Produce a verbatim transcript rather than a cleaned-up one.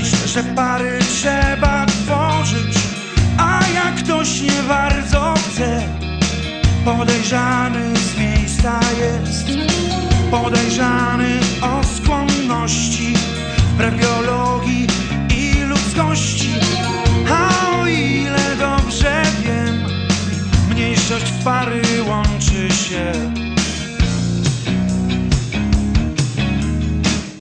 Myślę, że pary trzeba tworzyć, a jak ktoś nie bardzo chce, podejrzany z miejsca jest. Podejrzany o skłonność